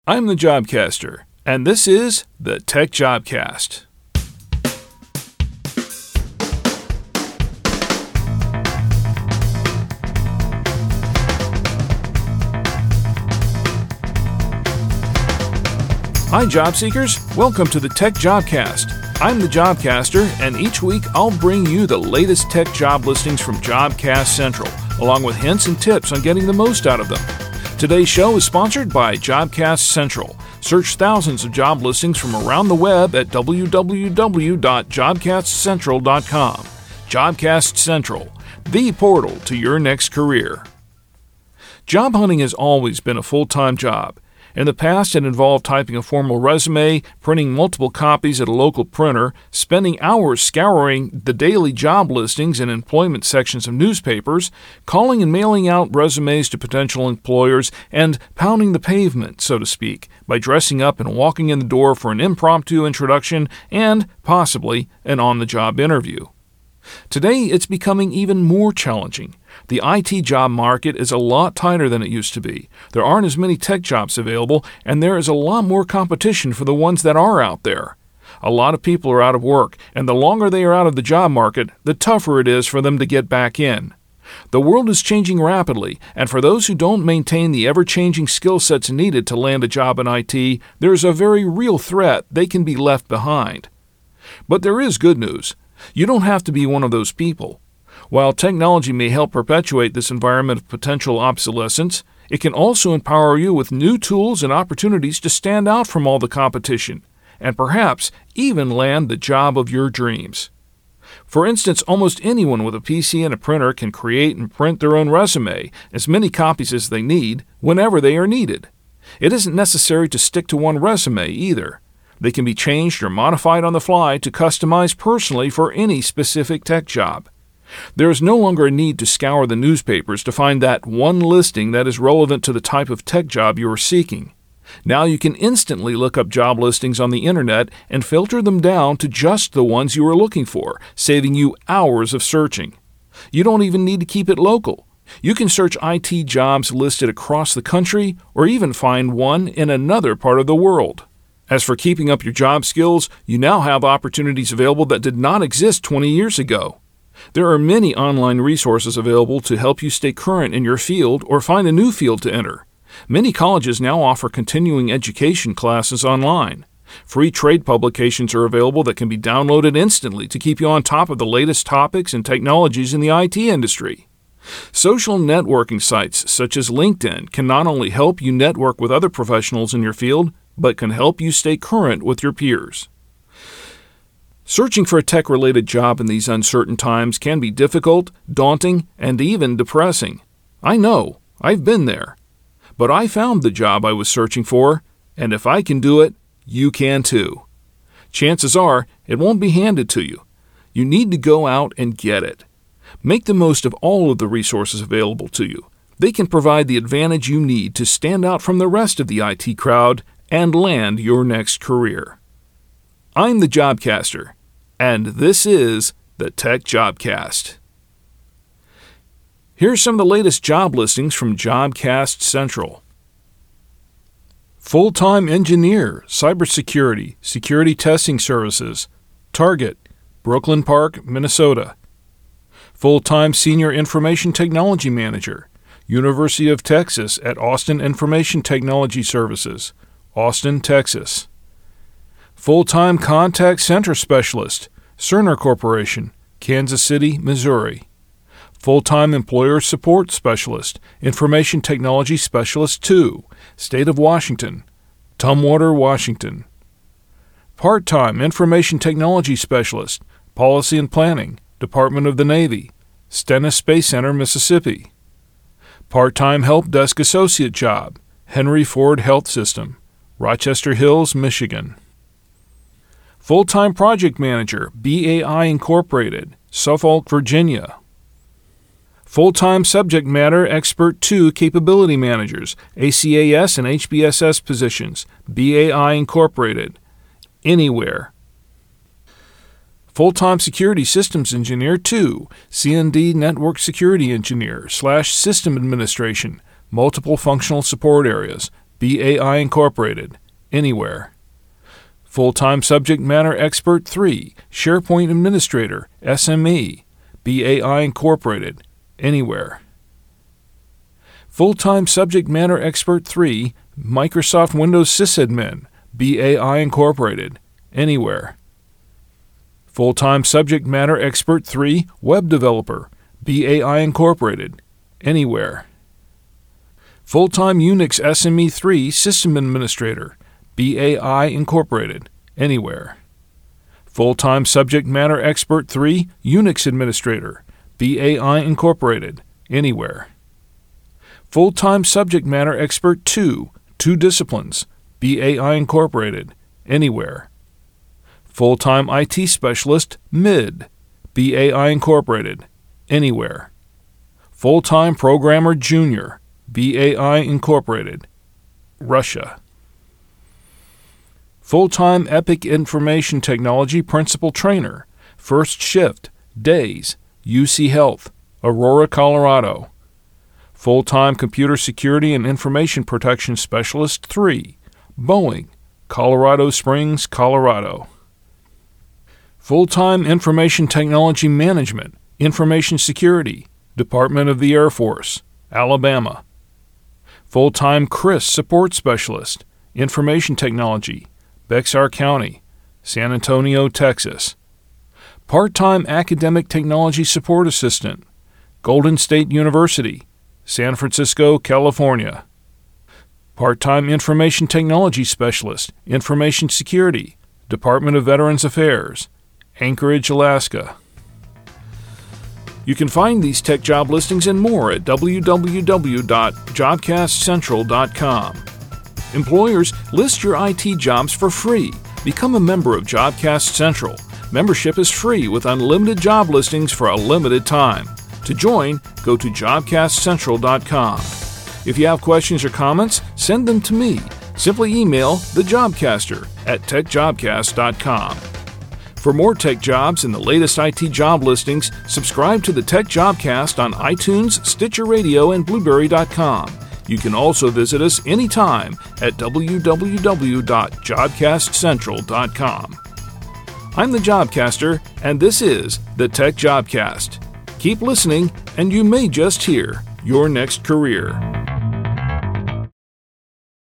I'm the Jobcaster, and this is the Tech Jobcast. Hi, job seekers. Welcome to the Tech Jobcast. I'm the Jobcaster, and each week I'll bring you the latest tech job listings from Jobcast Central, along with hints and tips on getting the most out of them. Today's show is sponsored by Jobcast Central. Search thousands of job listings from around the web at www.jobcastcentral.com. Jobcast Central, the portal to your next career. Job hunting has always been a full-time job. In the past, it involved typing a formal resume, printing multiple copies at a local printer, spending hours scouring the daily job listings and employment sections of newspapers, calling and mailing out resumes to potential employers, and pounding the pavement, so to speak, by dressing up and walking in the door for an impromptu introduction and, possibly, an on-the-job interview. Today, it's becoming even more challenging. The IT job market is a lot tighter than it used to be. There aren't as many tech jobs available, and there is a lot more competition for the ones that are out there. A lot of people are out of work, and the longer they are out of the job market, the tougher it is for them to get back in. The world is changing rapidly, and for those who don't maintain the ever-changing skill sets needed to land a job in IT, there is a very real threat they can be left behind. But there is good news. You don't have to be one of those people. While technology may help perpetuate this environment of potential obsolescence, it can also empower you with new tools and opportunities to stand out from all the competition, and perhaps even land the job of your dreams. For instance, almost anyone with a PC and a printer can create and print their own resume, as many copies as they need, whenever they are needed. It isn't necessary to stick to one resume either. They can be changed or modified on the fly to customize personally for any specific tech job. There is no longer a need to scour the newspapers to find that one listing that is relevant to the type of tech job you are seeking. Now you can instantly look up job listings on the internet and filter them down to just the ones you are looking for, saving you hours of searching. You don't even need to keep it local. You can search IT jobs listed across the country or even find one in another part of the world. As for keeping up your job skills, you now have opportunities available that did not exist 20 years ago. There are many online resources available to help you stay current in your field or find a new field to enter. Many colleges now offer continuing education classes online. Free trade publications are available that can be downloaded instantly to keep you on top of the latest topics and technologies in the IT industry. Social networking sites such as LinkedIn can not only help you network with other professionals in your field, but can help you stay current with your peers. Searching for a tech-related job in these uncertain times can be difficult, daunting, and even depressing. I know, I've been there. But I found the job I was searching for, and if I can do it, you can too. Chances are, it won't be handed to you. You need to go out and get it. Make the most of all of the resources available to you. They can provide the advantage you need to stand out from the rest of the IT crowd and land your next career. I'm the Jobcaster, and this is the Tech Jobcast. Here's some of the latest job listings from Jobcast Central. Full-time engineer, cybersecurity, security testing services, Target, Brooklyn Park, Minnesota. Full-time senior information technology manager, University of Texas at Austin Information Technology Services, Austin, Texas. Full-time contact center specialist, Cerner Corporation, Kansas City, Missouri. Full-time employer support specialist, Information Technology Specialist 2, State of Washington, Tumwater, Washington. Part-time information technology specialist, Policy and Planning, Department of the Navy, Stennis Space Center, Mississippi. Part-time help desk associate job, Henry Ford Health System, Rochester Hills, Michigan. Full-time project manager, BAI Incorporated, Suffolk, Virginia. Full-time subject matter expert 2 capability managers, ACAS and HBSS positions, BAI Incorporated, anywhere. Full-time security systems engineer 2, CND network security engineer / system administration, multiple functional support areas, BAI Incorporated, anywhere. Full-time Subject Matter Expert 3, SharePoint Administrator, SME, BAI Incorporated, anywhere. Full-time Subject Matter Expert 3, Microsoft Windows Sysadmin, BAI Incorporated, anywhere. Full-time Subject Matter Expert 3, Web Developer, BAI Incorporated, anywhere. Full-time Unix SME 3, System Administrator, BAI Incorporated, anywhere. Full-time Subject Matter Expert 3, Unix Administrator, BAI Incorporated, anywhere. Full-time Subject Matter Expert 2, 2 Disciplines, BAI Incorporated, anywhere. Full-time IT Specialist, MID, BAI Incorporated, anywhere. Full-time Programmer Junior, BAI Incorporated, Russia. Full-time Epic Information Technology Principal Trainer, First Shift, Days, UC Health, Aurora, Colorado. Full-time Computer Security and Information Protection Specialist 3, Boeing, Colorado Springs, Colorado. Full-time Information Technology Management, Information Security, Department of the Air Force, Alabama. Full-time CRIS Support Specialist, Information Technology, Bexar County, San Antonio, Texas. Part-time Academic Technology Support Assistant, Golden State University, San Francisco, California. Part-time Information Technology Specialist, Information Security, Department of Veterans Affairs, Anchorage, Alaska. You can find these tech job listings and more at www.jobcastcentral.com. Employers, list your IT jobs for free. Become a member of Jobcast Central. Membership is free with unlimited job listings for a limited time. To join, go to jobcastcentral.com. If you have questions or comments, send them to me. Simply email thejobcaster@techjobcast.com. For more tech jobs and the latest IT job listings, subscribe to the Tech Jobcast on iTunes, Stitcher Radio, and Blueberry.com. You can also visit us anytime at www.jobcastcentral.com. I'm the Jobcaster, and this is the Tech Jobcast. Keep listening, and you may just hear your next career.